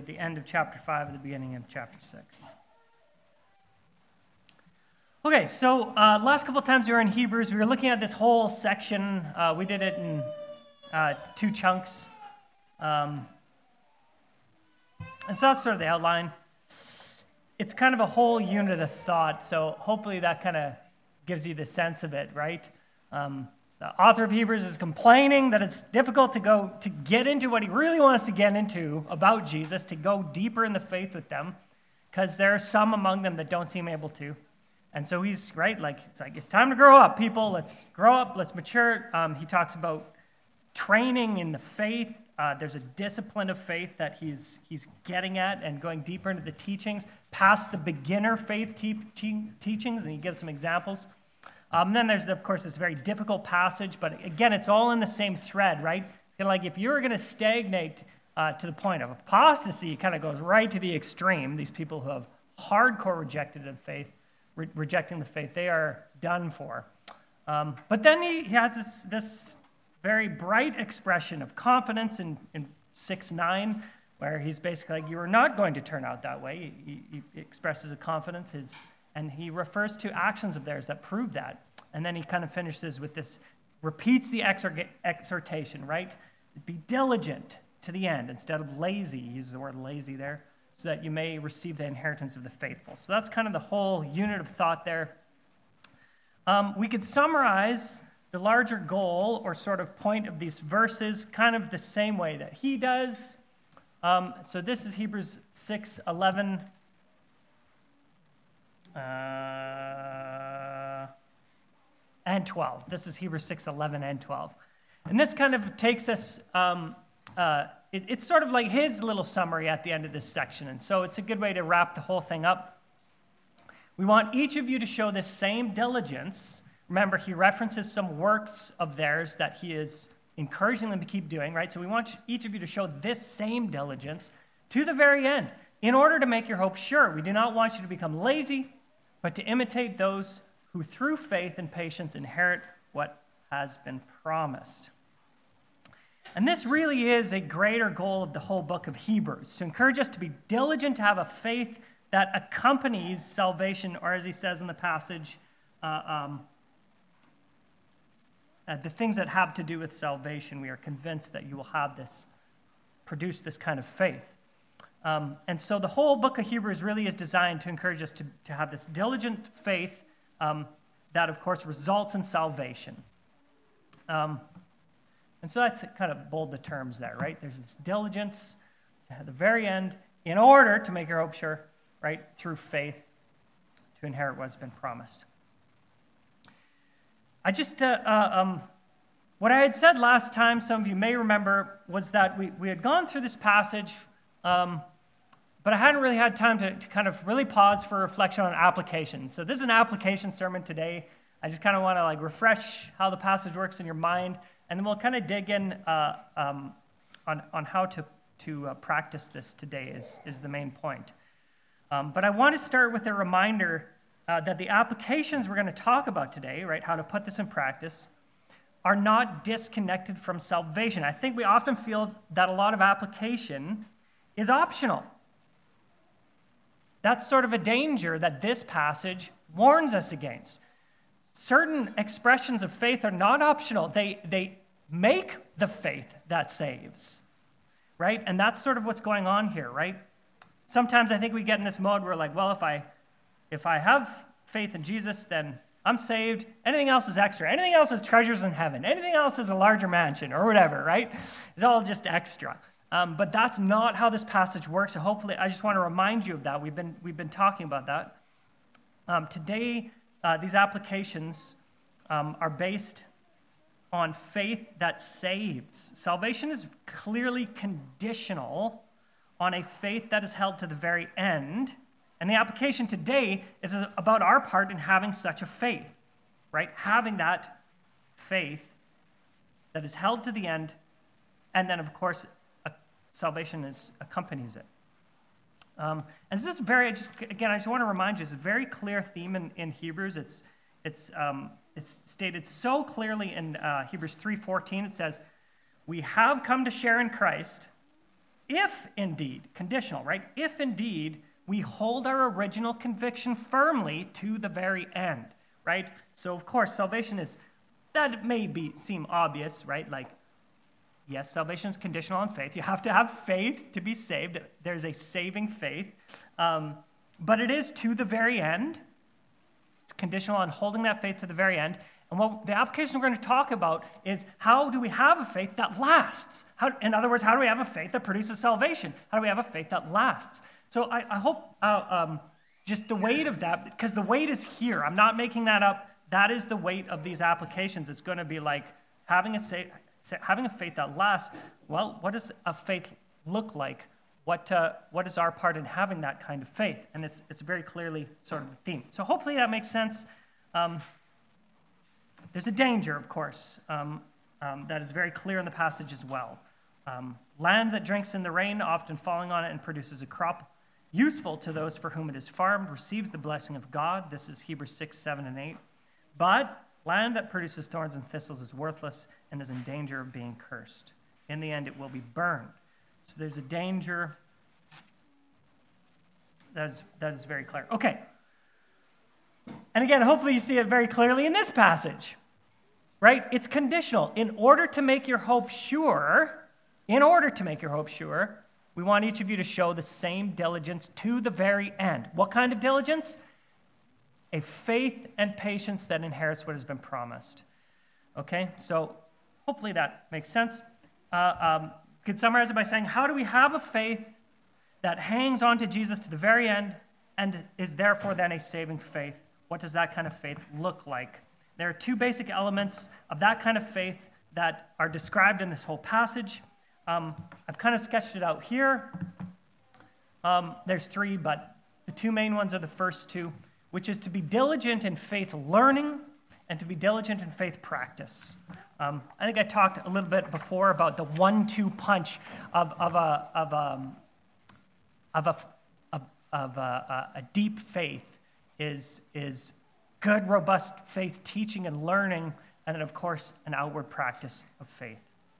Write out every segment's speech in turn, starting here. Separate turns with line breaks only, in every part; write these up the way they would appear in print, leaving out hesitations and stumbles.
at the end of chapter 5 at the beginning of chapter 6. Okay, so last couple of times we were in Hebrews, we were looking at this whole section. We did it in 2 chunks. And so that's sort of the outline. It's kind of a whole unit of thought, so hopefully that kind of gives you the sense of it, right? The author of Hebrews is complaining that it's difficult to get into what he really wants to get into about Jesus, to go deeper in the faith with them, because there are some among them that don't seem able to. And so he's, right, it's time to grow up, people. Let's grow up, let's mature. He talks about training in the faith. There's a discipline of faith that he's getting at and going deeper into the teachings, past the beginner faith teachings, and he gives some examples. Then there's, of course, this very difficult passage, but again, it's all in the same thread, right? It's kind of like if you were going to stagnate to the point of apostasy, it kind of goes right to the extreme. These people who have hardcore rejecting the faith, they are done for. But then he has this very bright expression of confidence in 6:9, where he's basically like, you are not going to turn out that way. He expresses a confidence, and he refers to actions of theirs that prove that. And then he kind of finishes with this, repeats the exhortation, right? Be diligent to the end instead of lazy. He uses the word lazy there, so that you may receive the inheritance of the faithful. So that's kind of the whole unit of thought there. We could summarize the larger goal or sort of point of these verses kind of the same way that he does. So this is Hebrews 6:11 and 12. This is Hebrews 6:11 and 12. And this kind of takes us, it's sort of like his little summary at the end of this section. And so it's a good way to wrap the whole thing up. We want each of you to show this same diligence. Remember, he references some works of theirs that he is encouraging them to keep doing, right? So we want each of you to show this same diligence to the very end in order to make your hope sure. We do not want you to become lazy, but to imitate those who through faith and patience inherit what has been promised. And this really is a greater goal of the whole book of Hebrews, to encourage us to be diligent, to have a faith that accompanies salvation, or as he says in the passage, the things that have to do with salvation. We are convinced that you will have this, produce this kind of faith. And so the whole book of Hebrews really is designed to encourage us to have this diligent faith that, of course, results in salvation. And so that's kind of bold the terms there, right? There's this diligence at the very end in order to make your hope sure, right, through faith to inherit what's been promised. I just, what I had said last time, some of you may remember, was that we had gone through this passage, but I hadn't really had time to kind of really pause for reflection on application. So this is an application sermon today. I just kind of want to refresh how the passage works in your mind, and then we'll kind of dig in on how to practice this today is the main point. But I want to start with a reminder that the applications we're going to talk about today, right, how to put this in practice, are not disconnected from salvation. I think we often feel that a lot of application is optional. That's sort of a danger that this passage warns us against. Certain expressions of faith are not optional. They make the faith that saves, right? And that's sort of what's going on here, right? Sometimes I think we get in this mode where well, if I have faith in Jesus, then I'm saved. Anything else is extra. Anything else is treasures in heaven. Anything else is a larger mansion or whatever, right? It's all just extra. But that's not how this passage works. So hopefully, I just want to remind you of that. We've been talking about that. Today, these applications are based on faith that saves. Salvation is clearly conditional on a faith that is held to the very end. And the application today is about our part in having such a faith, right? Having that faith that is held to the end, and then, of course, salvation accompanies it. And this is I just want to remind you, it's a very clear theme in Hebrews. It's stated so clearly in Hebrews 3:14. It says, "We have come to share in Christ if indeed, conditional, right? If indeed we hold our original conviction firmly to the very end, right? So of course, salvation is, that may seem obvious, right? Like, yes, salvation is conditional on faith. You have to have faith to be saved. There's a saving faith. But it is to the very end. It's conditional on holding that faith to the very end. And what the application we're going to talk about is, how do we have a faith that lasts? In other words, how do we have a faith that produces salvation? How do we have a faith that lasts? So I hope just the weight of that, because the weight is here. I'm not making that up. That is the weight of these applications. It's going to be like having a faith that lasts. Well, what does a faith look like? What is our part in having that kind of faith? And it's very clearly sort of the theme. So hopefully that makes sense. There's a danger, of course, that is very clear in the passage as well. Land that drinks in the rain, often falling on it and produces a crop useful to those for whom it is farmed, receives the blessing of God. This is Hebrews 6, 7, and 8. But land that produces thorns and thistles is worthless and is in danger of being cursed. In the end, it will be burned. So there's a danger. That is very clear. Okay. And again, hopefully you see it very clearly in this passage, right? It's conditional. In order to make your hope sure, we want each of you to show the same diligence to the very end. What kind of diligence? A faith and patience that inherits what has been promised. Okay, so hopefully that makes sense. Could summarize it by saying, how do we have a faith that hangs on to Jesus to the very end and is therefore then a saving faith? What does that kind of faith look like? There are two basic elements of that kind of faith that are described in this whole passage. I've kind of sketched it out here. There's three, but the two main ones are the first two, which is to be diligent in faith learning and to be diligent in faith practice. I think I talked a little bit before about the 1-2 punch of a deep faith is good, robust faith teaching and learning, and then, of course, an outward practice of faith.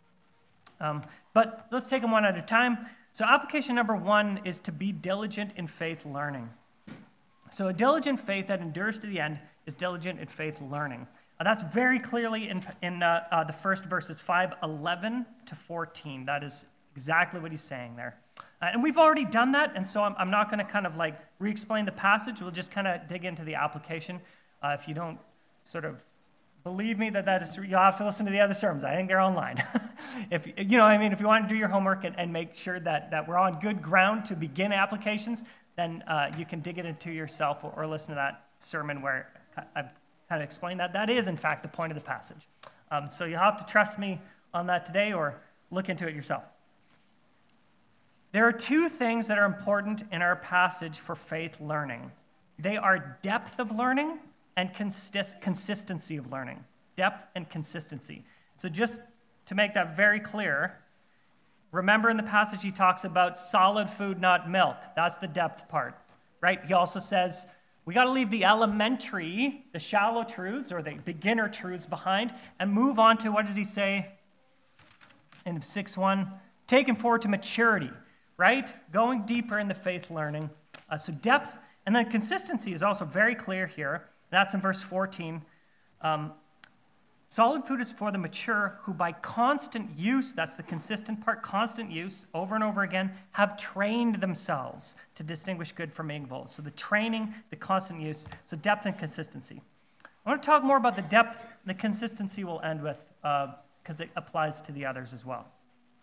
But let's take them one at a time. So application number one is to be diligent in faith learning. So a diligent faith that endures to the end is diligent in faith learning. That's very clearly in the first verses 5:11 to 14. That is exactly what he's saying there. And we've already done that, and so I'm not going to kind of like re-explain the passage. We'll just kind of dig into the application. If you don't sort of believe me that is, you'll have to listen to the other sermons. I think they're online. If you want to do your homework and make sure that we're on good ground to begin applications, then you can dig it into yourself or listen to that sermon where I've kind of explained that. That is, in fact, the point of the passage. So you'll have to trust me on that today or look into it yourself. There are two things that are important in our passage for faith learning. They are depth of learning and consistency of learning. Depth and consistency. So just to make that very clear, remember in the passage he talks about solid food, not milk. That's the depth part, right? He also says we got to leave the elementary, the shallow truths or the beginner truths behind and move on to, what does he say in 6:1? Taken forward to maturity, right? Going deeper in the faith learning. So depth, and then consistency is also very clear here. That's in verse 14. Solid food is for the mature who by constant use, that's the consistent part, constant use, over and over again, have trained themselves to distinguish good from evil. So the training, the constant use, so depth and consistency. I want to talk more about the depth. The consistency we'll end with because it applies to the others as well.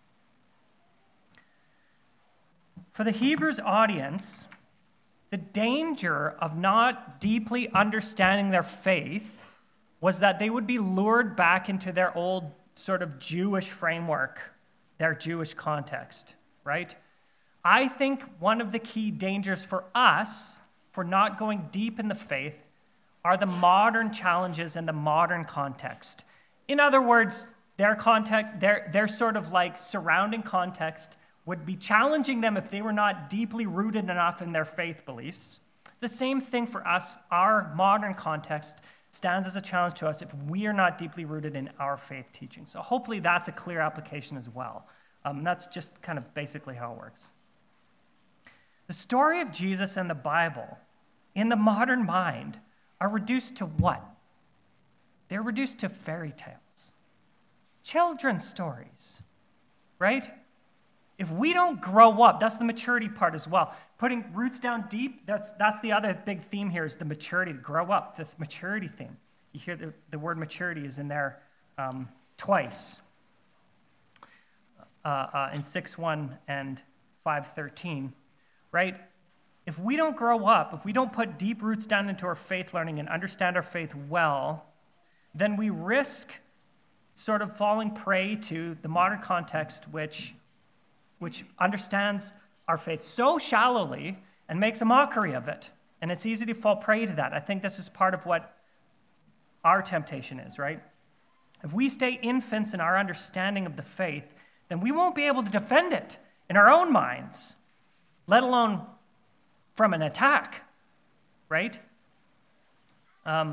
For the Hebrews audience, the danger of not deeply understanding their faith was that they would be lured back into their old sort of Jewish framework, their Jewish context, right? I think one of the key dangers for us for not going deep in the faith are the modern challenges and the modern context. In other words, their context, their sort of like surrounding context would be challenging them if they were not deeply rooted enough in their faith beliefs. The same thing for us, our modern context stands as a challenge to us if we are not deeply rooted in our faith teaching. So hopefully that's a clear application as well. That's just kind of basically how it works. The story of Jesus and the Bible, in the modern mind, are reduced to what? They're reduced to fairy tales, children's stories, right? If we don't grow up, that's the maturity part as well. Putting roots down deep, that's the other big theme here is the maturity, grow up, the maturity theme. You hear the word maturity is in there twice in 6:1 and 5:13, right? If we don't grow up, if we don't put deep roots down into our faith learning and understand our faith well, then we risk sort of falling prey to the modern context which understands our faith so shallowly and makes a mockery of it. And it's easy to fall prey to that. I think this is part of what our temptation is, right? If we stay infants in our understanding of the faith, then we won't be able to defend it in our own minds, let alone from an attack, right? The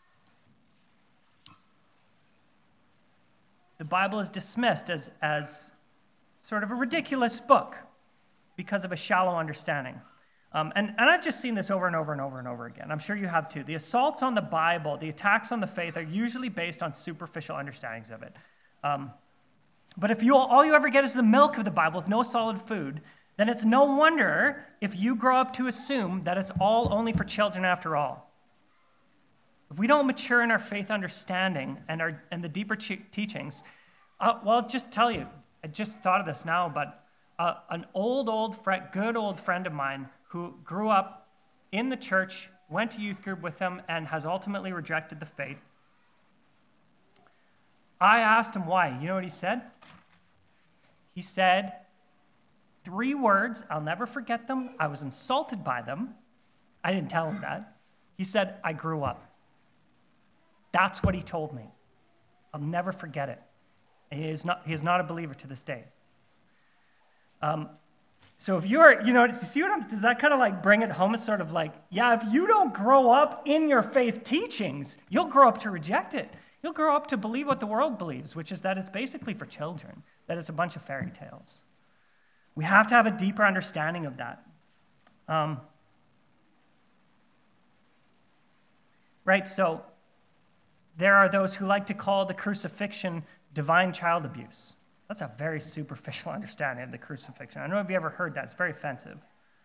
Bible is dismissed as sort of a ridiculous book because of a shallow understanding. And I've just seen this over and over and over and over again. I'm sure you have too. The assaults on the Bible, the attacks on the faith are usually based on superficial understandings of it. But if all you ever get is the milk of the Bible with no solid food, then it's no wonder if you grow up to assume that it's all only for children after all. If we don't mature in our faith understanding and the deeper teachings, well, I'll just tell you, I just thought of this now, but an good old friend of mine who grew up in the church, went to youth group with him, and has ultimately rejected the faith. I asked him why. You know what he said? He said 3 words. I'll never forget them. I was insulted by them. I didn't tell him that. He said, I grew up. That's what he told me. I'll never forget it. He is not a believer to this day. So if you're, see does that kind of like bring it home? It's sort of like, yeah, if you don't grow up in your faith teachings, you'll grow up to reject it. You'll grow up to believe what the world believes, which is that it's basically for children, that it's a bunch of fairy tales. We have to have a deeper understanding of that. Right, so there are those who like to call the crucifixion divine child abuse. That's a very superficial understanding of the crucifixion. I don't know if you ever heard that. It's very offensive.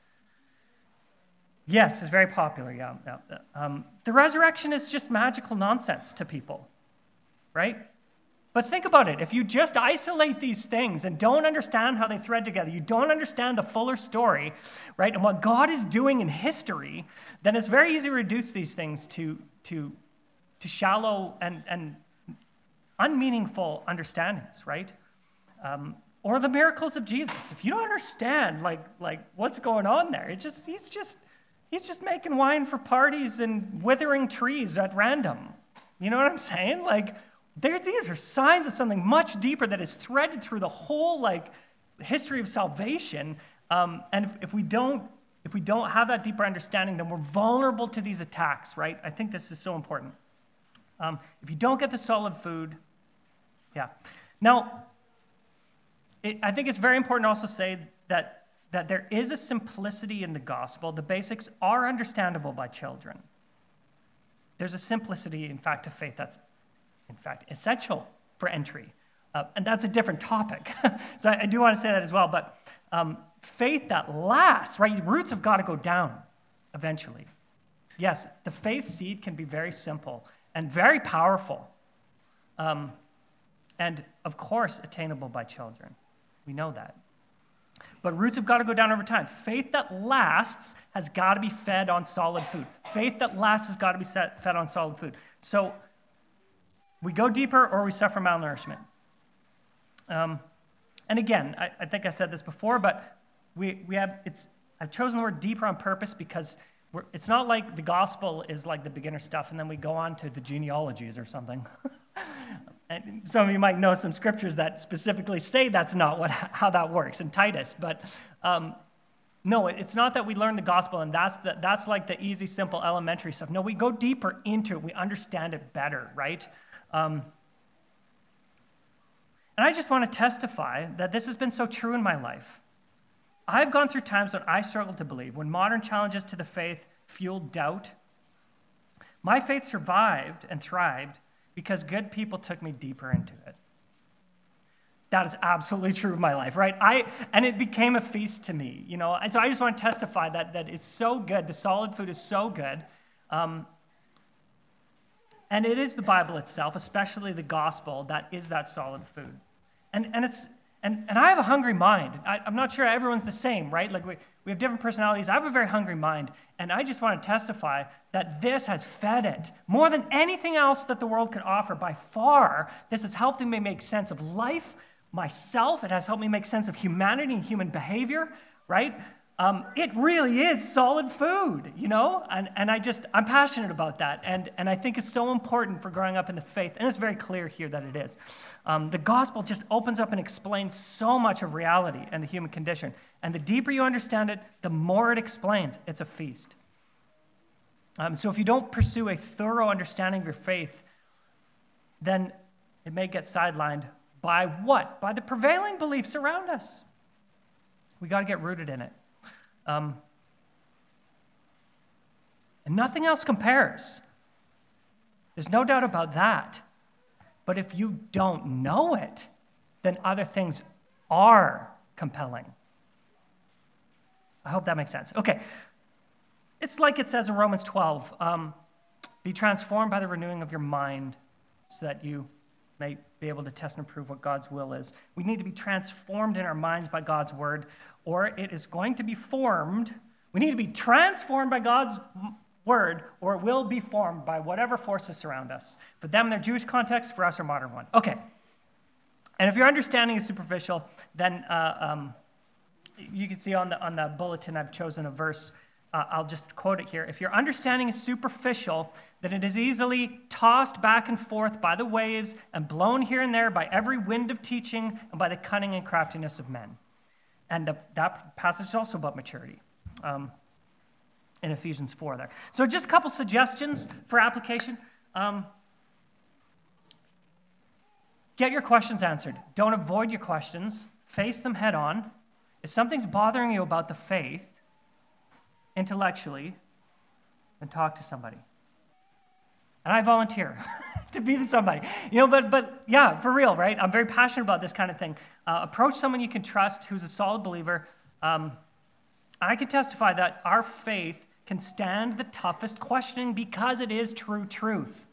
Yes, it's very popular, yeah. The resurrection is just magical nonsense to people, right? But think about it. If you just isolate these things and don't understand how they thread together, you don't understand the fuller story, right, and what God is doing in history, then it's very easy to reduce these things to shallow and unmeaningful understandings, right? Or the miracles of Jesus. If you don't understand like what's going on there, he's just making wine for parties and withering trees at random. You know what I'm saying? Like these are signs of something much deeper that is threaded through the whole history of salvation. And if we don't have that deeper understanding, then we're vulnerable to these attacks, right? I think this is so important. If you don't get the solid food, yeah. Now, I think it's very important to also say that there is a simplicity in the gospel. The basics are understandable by children. There's a simplicity, in fact, to faith that's, in fact, essential for entry. And that's a different topic. So I do want to say that as well. But faith that lasts, right? Roots have got to go down eventually. Yes, the faith seed can be very simple and very powerful. And, of course, attainable by children. We know that. But roots have got to go down over time. Faith that lasts has got to be fed on solid food. Faith that lasts has got to be fed on solid food. So we go deeper or we suffer malnourishment. And again, I think I said this before, but I've chosen the word deeper on purpose because it's not like the gospel is like the beginner stuff and then we go on to the genealogies or something. And some of you might know some scriptures that specifically say that's not how that works in Titus. But no, it's not that we learn the gospel and that's like the easy, simple, elementary stuff. No, we go deeper into it. We understand it better, right? And And I just want to testify that this has been so true in my life. I've gone through times when I struggled to believe, when modern challenges to the faith fueled doubt. My faith survived and thrived because good people took me deeper into it. That is absolutely true of my life, right? And it became a feast to me, you know. And so I just want to testify that it's so good. The solid food is so good. And it is the Bible itself, especially the gospel, that is that solid food. And I have a hungry mind. I'm not sure everyone's the same, right? Like we have different personalities. I have a very hungry mind, and I just want to testify that this has fed it. More than anything else that the world could offer, by far, this has helped me make sense of life, myself. It has helped me make sense of humanity and human behavior, right? It really is solid food, you know? And I'm passionate about that. And I think it's so important for growing up in the faith. And it's very clear here that it is. The gospel just opens up and explains so much of reality and the human condition. And the deeper you understand it, the more it explains. It's a feast. So if you don't pursue a thorough understanding of your faith, then it may get sidelined by what? By the prevailing beliefs around us. We got to get rooted in it. And nothing else compares. There's no doubt about that. But if you don't know it, then other things are compelling. I hope that makes sense. Okay. It's like it says in Romans 12, be transformed by the renewing of your mind so that you may be able to test and prove what God's will is. We need to be transformed in our minds by God's word, or it is going to be formed. We need to be transformed by God's word, or it will be formed by whatever forces surround us. For them, their Jewish context, for us, our modern one. Okay. And if your understanding is superficial, then you can see on the bulletin I've chosen a verse. I'll just quote it here. If your understanding is superficial, then it is easily tossed back and forth by the waves and blown here and there by every wind of teaching and by the cunning and craftiness of men. And that passage is also about maturity in Ephesians 4 there. So just a couple suggestions for application. Get your questions answered. Don't avoid your questions. Face them head on. If something's bothering you about the faith, intellectually, then talk to somebody. And I volunteer to be the somebody. You know, but yeah, for real, right? I'm very passionate about this kind of thing. Approach someone you can trust who's a solid believer. I can testify that our faith can stand the toughest questioning because it is true truth.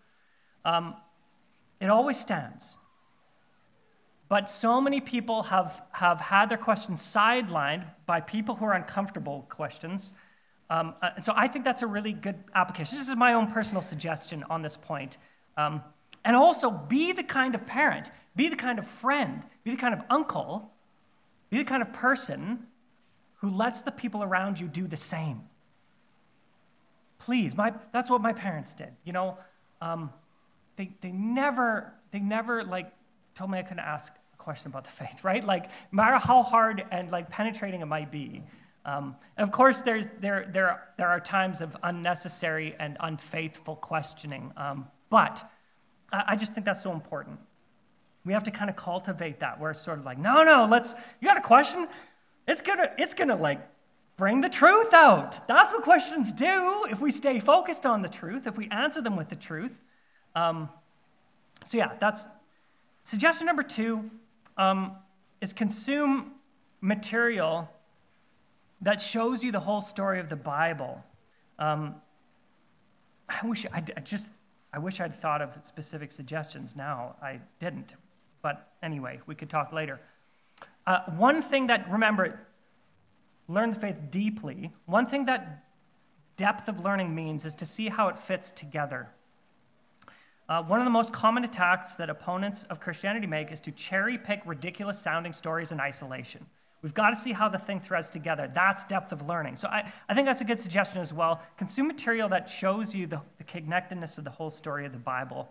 It always stands. But so many people have had their questions sidelined by people who are uncomfortable with questions. And so I think that's a really good application. This is my own personal suggestion on this point. And also, be the kind of parent, be the kind of friend, be the kind of uncle, be the kind of person who lets the people around you do the same. Please, that's what my parents did. You know, they never like told me I couldn't ask a question about the faith, right? Like, no matter how hard and like penetrating it might be. And of course, there are times of unnecessary and unfaithful questioning, but I just think that's so important. We have to kind of cultivate that, where it's sort of like, no, you got a question? It's gonna like bring the truth out. That's what questions do. If we stay focused on the truth, if we answer them with the truth. So yeah, that's suggestion number 2. Is consume material that shows you the whole story of the Bible. I wish I'd thought of specific suggestions now. I didn't. But anyway, we could talk later. One thing that, remember, learn the faith deeply. One thing that depth of learning means is to see how it fits together. One of the most common attacks that opponents of Christianity make is to cherry-pick ridiculous-sounding stories in isolation. We've got to see how the thing threads together. That's depth of learning. So I think that's a good suggestion as well. Consume material that shows you the connectedness of the whole story of the Bible.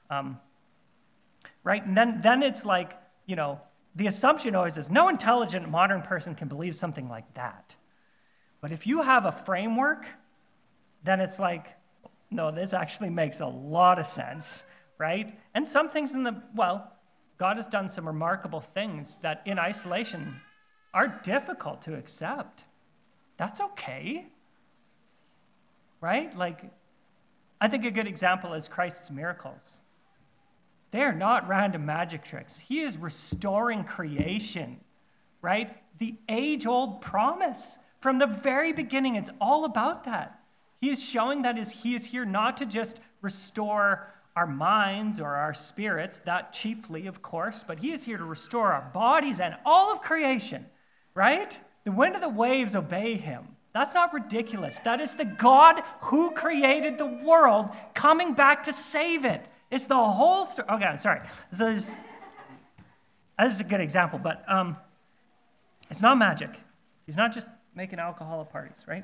Right? And then it's like, you know, the assumption always is no intelligent modern person can believe something like that. But if you have a framework, then it's like, no, this actually makes a lot of sense, right? And some things God has done some remarkable things that in isolation are difficult to accept. That's okay. Right? Like, I think a good example is Christ's miracles. They are not random magic tricks. He is restoring creation, right? The age-old promise. From the very beginning, it's all about that. He is showing that he is here not to just restore our minds or our spirits, that chiefly, of course, but he is here to restore our bodies and all of creation, right? The wind and the waves obey him. That's not ridiculous. That is the God who created the world coming back to save it. It's the whole story. Okay, I'm sorry. So this is a good example, but it's not magic. He's not just making alcohol at parties, right?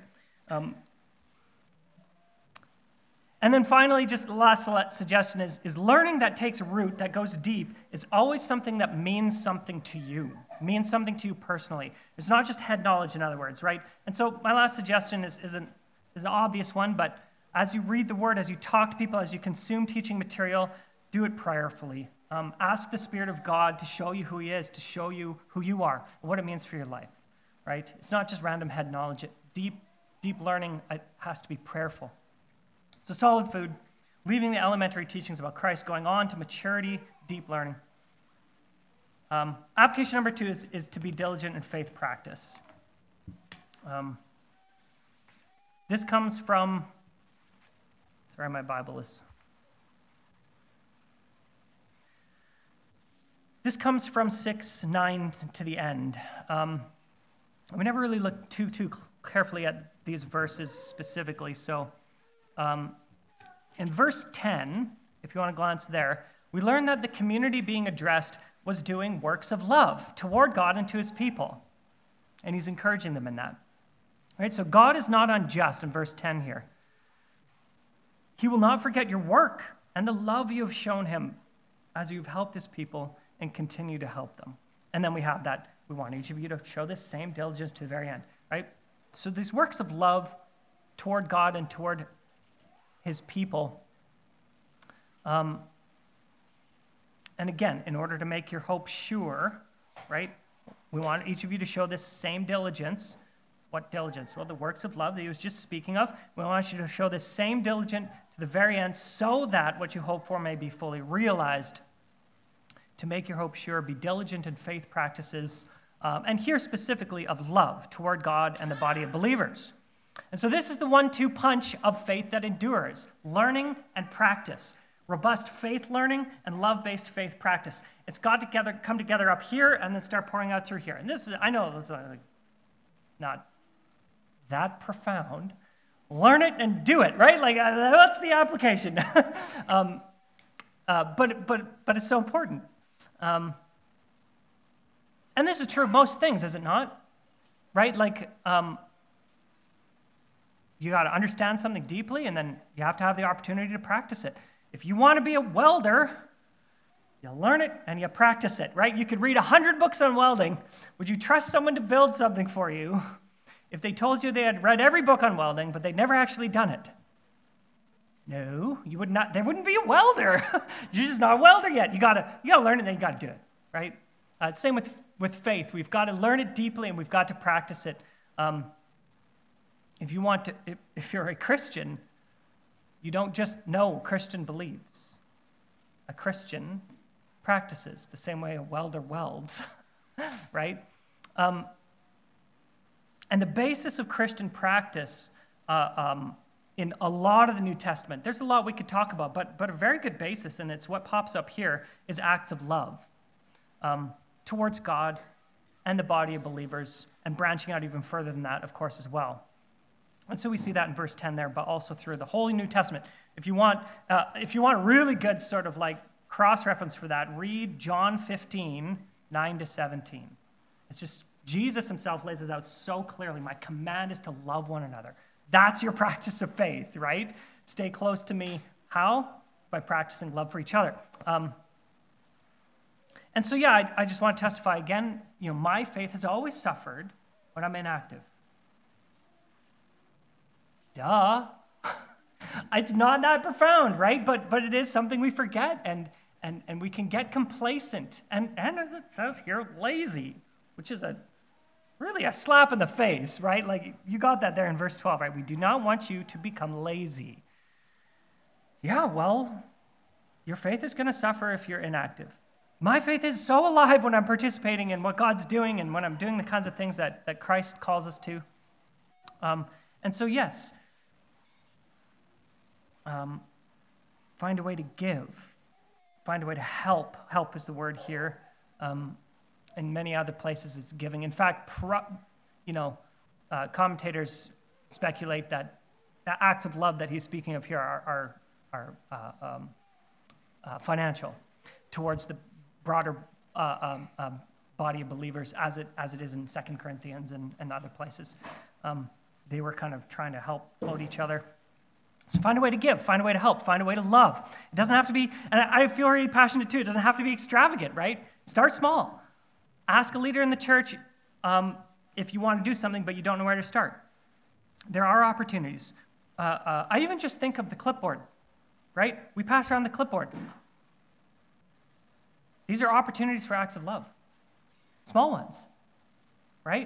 And then finally, just the last suggestion is learning that takes root, that goes deep, is always something that means something to you, means something to you personally. It's not just head knowledge, in other words, right? And so my last suggestion is an obvious one, but as you read the word, as you talk to people, as you consume teaching material, do it prayerfully. Ask the Spirit of God to show you who he is, to show you who you are, and what it means for your life, right? It's not just random head knowledge. Deep learning has to be prayerful. So solid food, leaving the elementary teachings about Christ, going on to maturity, deep learning. Application number 2 is to be diligent in faith practice. This comes from, sorry, my Bible is. This comes from 6:9 to the end. We never really looked too carefully at these verses specifically, so in verse 10, if you want to glance there, we learn that the community being addressed was doing works of love toward God and to his people. And he's encouraging them in that. Right? So God is not unjust in verse 10 here. He will not forget your work and the love you have shown him as you've helped his people and continue to help them. And then we have that. We want each of you to show this same diligence to the very end. Right? So these works of love toward God and toward his people. And again, in order to make your hope sure, right, we want each of you to show this same diligence. What diligence? Well, the works of love that he was just speaking of. We want you to show this same diligence to the very end so that what you hope for may be fully realized. To make your hope sure, be diligent in faith practices, and here specifically of love toward God and the body of believers. And so this is the 1-2 punch of faith that endures, learning and practice. Robust faith learning and love-based faith practice. It's got to come together up here and then start pouring out through here. And this is, I know it's not that profound. Learn it and do it, right? Like, that's the application. But it's so important. And this is true of most things, is it not? Right? Like, you got to understand something deeply, and then you have to have the opportunity to practice it. If you want to be a welder, you learn it and you practice it, right? You could read 100 books on welding. Would you trust someone to build something for you if they told you they had read every book on welding, but they'd never actually done it? No, you would not. They wouldn't be a welder. You're just not a welder yet. You gotta learn it, and then you gotta do it, right? Same with faith. We've got to learn it deeply, and we've got to practice it. If you're a Christian, you don't just know Christian believes. A Christian practices the same way a welder welds, right? And the basis of Christian practice in a lot of the New Testament, there's a lot we could talk about, but a very good basis, and it's what pops up here, is acts of love towards God and the body of believers, and branching out even further than that, of course, as well. And so we see that in verse 10 there, but also through the whole New Testament. If you want a really good sort of like cross-reference for that, read John 15, 9 to 17. It's just, Jesus himself lays it out so clearly. My command is to love one another. That's your practice of faith, right? Stay close to me. How? By practicing love for each other. And so, yeah, I just want to testify again, my faith has always suffered when I'm inactive. Duh. It's not that profound, right? But it is something we forget. And And we can get complacent. And as it says here, lazy, which is really a slap in the face, right? Like you got that there in verse 12, right? We do not want you to become lazy. Yeah, well, your faith is going to suffer if you're inactive. My faith is so alive when I'm participating in what God's doing and when I'm doing the kinds of things that Christ calls us to. And so, yes, find a way to give. Find a way to help. Help is the word here. In many other places, it's giving. In fact, commentators speculate that the acts of love that he's speaking of here are financial towards the broader body of believers, as it is in 2 Corinthians and other places. They were kind of trying to help float each other. So find a way to give, find a way to help, find a way to love. It doesn't have to be, and I feel really passionate too, it doesn't have to be extravagant, right? Start small. Ask a leader in the church if you want to do something, but you don't know where to start. There are opportunities. I even just think of the clipboard, right? We pass around the clipboard. These are opportunities for acts of love. Small ones, right?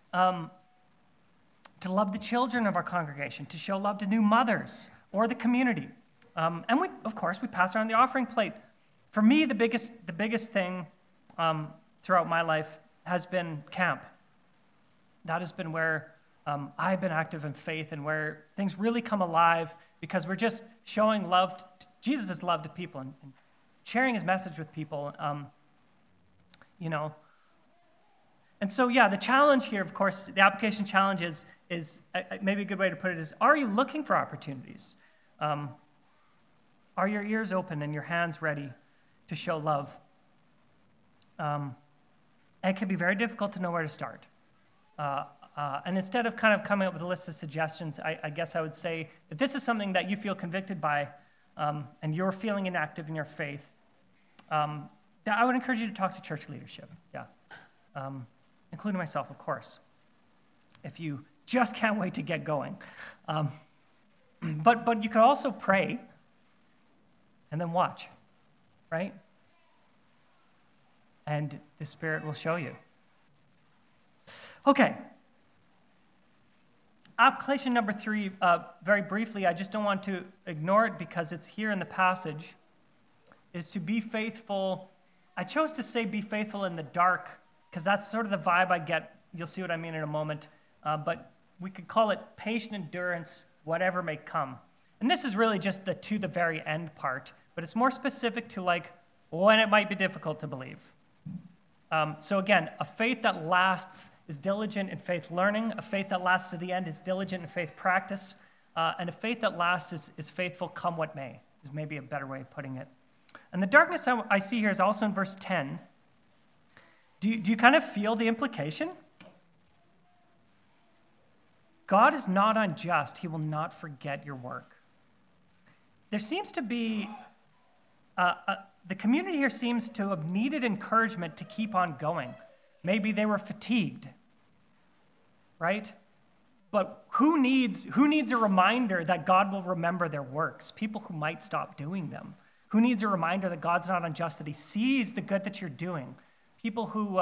To love the children of our congregation, to show love to new mothers or the community. And we, of course, we pass around the offering plate. For me, the biggest thing throughout my life has been camp. That has been where I've been active in faith and where things really come alive because we're just showing love, Jesus' love to people and sharing his message with people, And so, yeah, the challenge here, of course, the application challenge is maybe a good way to put it is, are you looking for opportunities? Are your ears open and your hands ready to show love? It can be very difficult to know where to start. And instead of kind of coming up with a list of suggestions, I guess I would say if this is something that you feel convicted by and you're feeling inactive in your faith, I would encourage you to talk to church leadership, including myself, of course, if you just can't wait to get going. But you could also pray and then watch, right? And the Spirit will show you. Okay. Application number 3, very briefly, I just don't want to ignore it because it's here in the passage, is to be faithful. I chose to say be faithful in the dark because that's sort of the vibe I get. You'll see what I mean in a moment. But we could call it patient endurance, whatever may come. And this is really just the to the very end part, but it's more specific to like when it might be difficult to believe. So again, a faith that lasts is diligent in faith learning. A faith that lasts to the end is diligent in faith practice. And a faith that lasts is faithful come what may, is maybe a better way of putting it. And the darkness I see here is also in verse 10. Do you kind of feel the implication? God is not unjust. He will not forget your work. There seems to be, the community here seems to have needed encouragement to keep on going. Maybe they were fatigued, right? But who needs a reminder that God will remember their works? People who might stop doing them. Who needs a reminder that God's not unjust, that he sees the good that you're doing? People who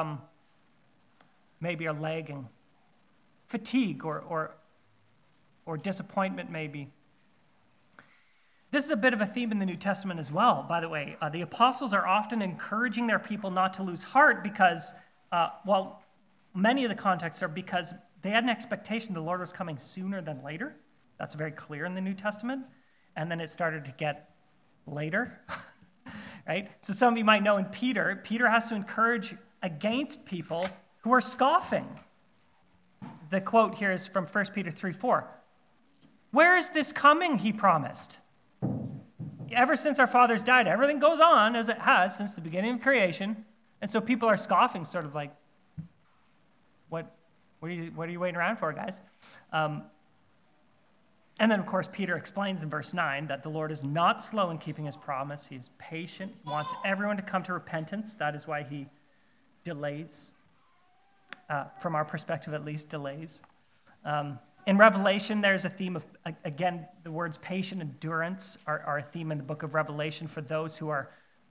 maybe are lagging. Fatigue or disappointment maybe. This is a bit of a theme in the New Testament as well, by the way. The apostles are often encouraging their people not to lose heart because, many of the contexts are because they had an expectation the Lord was coming sooner than later. That's very clear in the New Testament. And then it started to get later, right? So some of you might know in Peter has to encourage against people who are scoffing. The quote here is from 1 Peter 3:4. Where is this coming, he promised? Ever since our fathers died, everything goes on as it has since the beginning of creation. And so people are scoffing, sort of like, what are you waiting around for, guys? And then, of course, Peter explains in verse 9 that the Lord is not slow in keeping his promise. He is patient. He wants everyone to come to repentance. That is why he delays. From our perspective, at least, delays. In Revelation, there's a theme of, again, the words patient endurance are a theme in the book of Revelation for those who are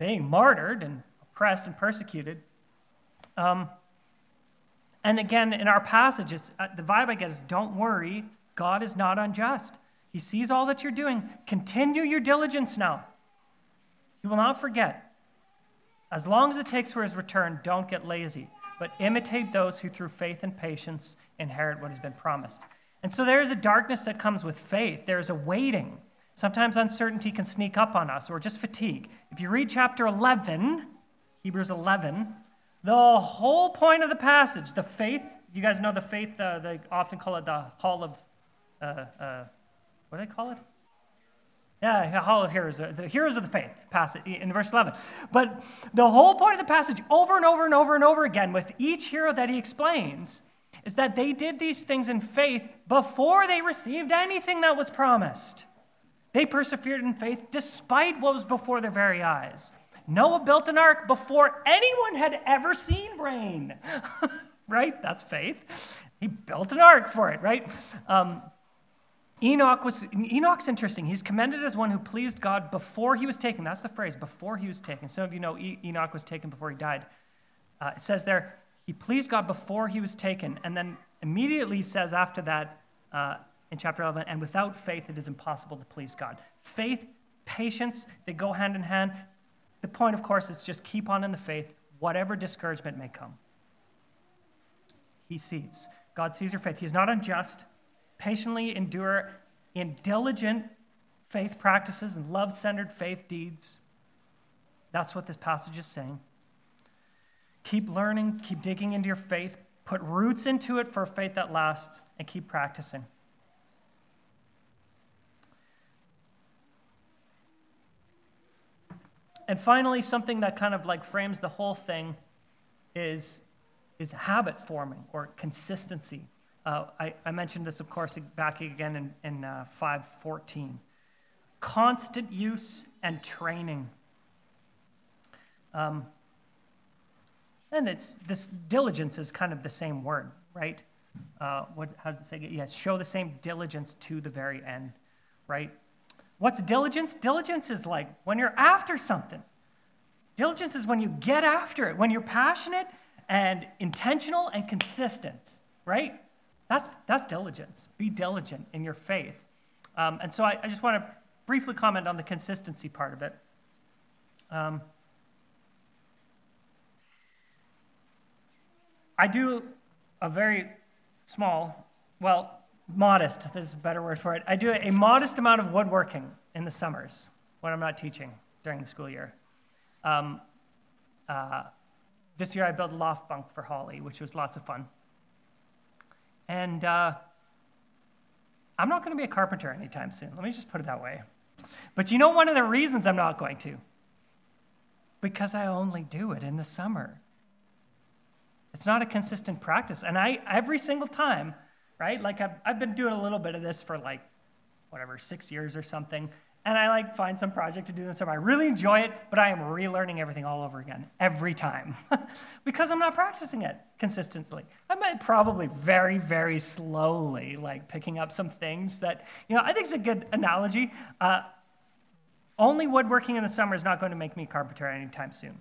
being martyred and oppressed and persecuted. And again, in our passages, the vibe I get is, don't worry, God is not unjust. He sees all that you're doing. Continue your diligence now. He will not forget. As long as it takes for his return, don't get lazy, but imitate those who through faith and patience inherit what has been promised. And so there is a darkness that comes with faith. There is a waiting. Sometimes uncertainty can sneak up on us, or just fatigue. If you read chapter 11, Hebrews 11, the whole point of the passage, the faith, you guys know the faith, they often call it the hall of, what do they call it? Yeah, Hall of Heroes, the heroes of the faith, passage in verse 11. But the whole point of the passage, over and over and over and over again, with each hero that he explains, is that they did these things in faith before they received anything that was promised. They persevered in faith despite what was before their very eyes. Noah built an ark before anyone had ever seen rain. Right? That's faith. He built an ark for it, right? Enoch's interesting. He's commended as one who pleased God before he was taken. That's the phrase, before he was taken. Some of you know Enoch was taken before he died. It says there, he pleased God before he was taken. And then immediately says after that, in chapter 11, and without faith it is impossible to please God. Faith, patience, they go hand in hand. The point, of course, is just keep on in the faith, whatever discouragement may come. He sees. God sees your faith. He's not unjust. Patiently endure in diligent faith practices and love-centered faith deeds. That's what this passage is saying. Keep learning, keep digging into your faith, put roots into it for a faith that lasts, and keep practicing. And finally, something that kind of like frames the whole thing is habit forming or consistency. I mentioned this, of course, back again in 5:14. Constant use and training. And it's this diligence is kind of the same word, right? How does it say? Yes, show the same diligence to the very end, right? What's diligence? Diligence is like when you're after something. Diligence is when you get after it, when you're passionate and intentional and consistent, right? That's diligence. Be diligent in your faith. And so I just want to briefly comment on the consistency part of it. I do a very small, modest, this is a better word for it. I do a modest amount of woodworking in the summers when I'm not teaching during the school year. This year I built a loft bunk for Holly, which was lots of fun. And I'm not going to be a carpenter anytime soon. Let me just put it that way. But you know one of the reasons I'm not going to? Because I only do it in the summer. It's not a consistent practice. And every single time, right, like I've been doing a little bit of this for 6 years or something. And I find some project to do in the summer. I really enjoy it, but I am relearning everything all over again every time because I'm not practicing it consistently. I might probably very, very slowly, picking up some things that, I think is a good analogy. Only woodworking in the summer is not going to make me a carpenter anytime soon,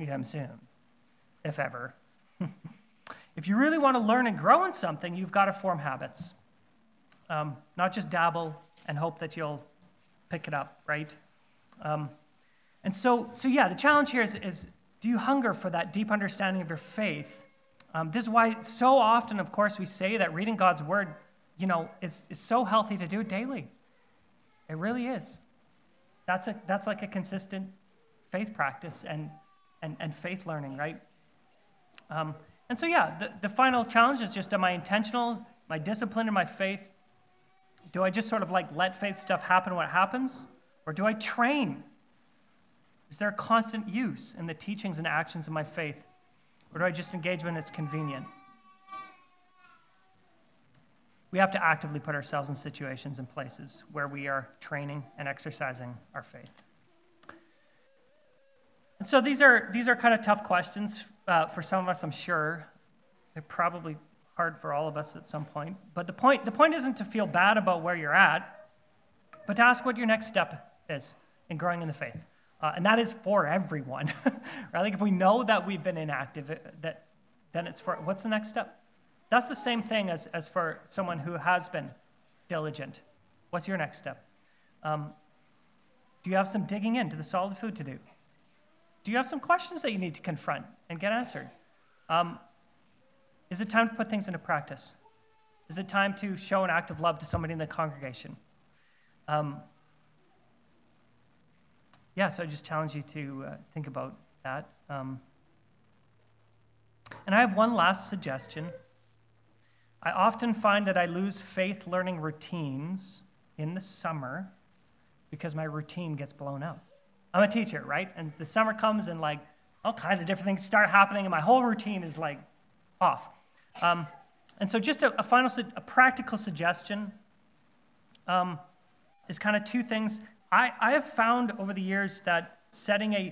if ever. If you really want to learn and grow in something, you've got to form habits. Not just dabble and hope that you'll pick it up, right? And so the challenge here is do you hunger for that deep understanding of your faith? This is why so often, of course, we say that reading God's word, is so healthy to do it daily. It really is. That's like a consistent faith practice and faith learning, right? And so the final challenge is just, am I intentional, my discipline in my faith? Do I just sort of let faith stuff happen when it happens? Or do I train? Is there a constant use in the teachings and actions of my faith? Or do I just engage when it's convenient? We have to actively put ourselves in situations and places where we are training and exercising our faith. And so these are kind of tough questions for some of us, I'm sure. They're probably hard for all of us at some point. But the point isn't to feel bad about where you're at, but to ask what your next step is in growing in the faith. And that is for everyone, right? Like if we know that we've been inactive, then it's for, what's the next step? That's the same thing as for someone who has been diligent. What's your next step? Do you have some digging into the solid food to do? Do you have some questions that you need to confront and get answered? Is it time to put things into practice? Is it time to show an act of love to somebody in the congregation? So I just challenge you to think about that. And I have one last suggestion. I often find that I lose faith learning routines in the summer because my routine gets blown up. I'm a teacher, right? And the summer comes and like all kinds of different things start happening and my whole routine is like off. And so just a practical suggestion is kind of two things. I have found over the years that setting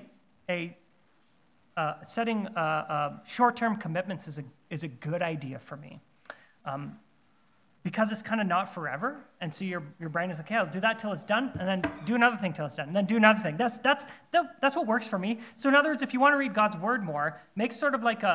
short-term commitments is a good idea for me, because it's kind of not forever, and so your brain is like, okay, I'll do that till it's done, and then do another thing till it's done, and then do another thing. That's what works for me. So in other words, if you want to read God's word more, make sort of like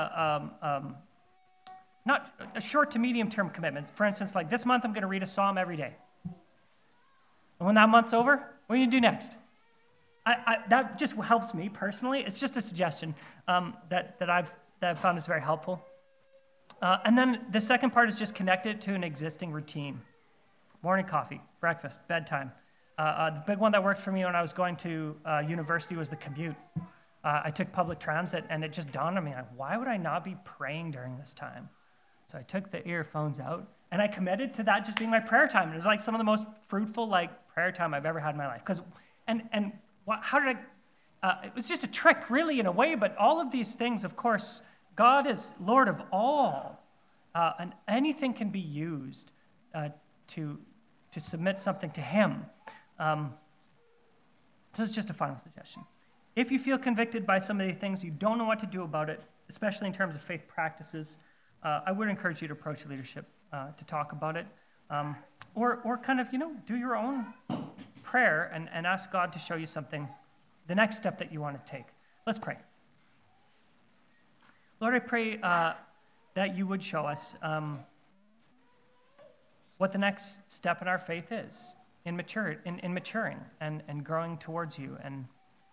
not a short to medium-term commitment. For instance, like this month I'm going to read a psalm every day. And when that month's over, what are you going to do next? That just helps me personally. It's just a suggestion that I've found is very helpful. And then the second part is just connect it to an existing routine. Morning coffee, breakfast, bedtime. The big one that worked for me when I was going to university was the commute. I took public transit, and it just dawned on me, like, why would I not be praying during this time? So I took the earphones out, and I committed to that just being my prayer time. It was like some of the most fruitful prayer time I've ever had in my life. It was just a trick, really, in a way, but all of these things, of course, God is Lord of all, and anything can be used to submit something to Him. So it's just a final suggestion. If you feel convicted by some of the things, you don't know what to do about it, especially in terms of faith practices, I would encourage you to approach leadership to talk about it, or kind of, do your own prayer and ask God to show you something, the next step that you want to take. Let's pray. Lord, I pray that you would show us what the next step in our faith is in maturing and growing towards you. And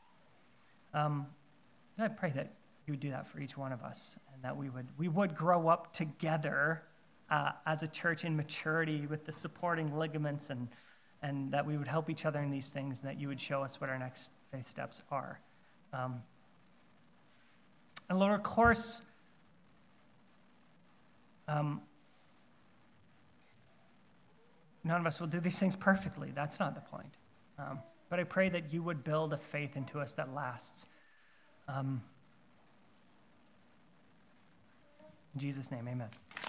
I pray that you would do that for each one of us, and that we would grow up together as a church in maturity with the supporting ligaments, and that we would help each other in these things, and that you would show us what our next faith steps are. And Lord, of course, none of us will do these things perfectly. That's not the point. But I pray that you would build a faith into us that lasts. In Jesus' name, amen.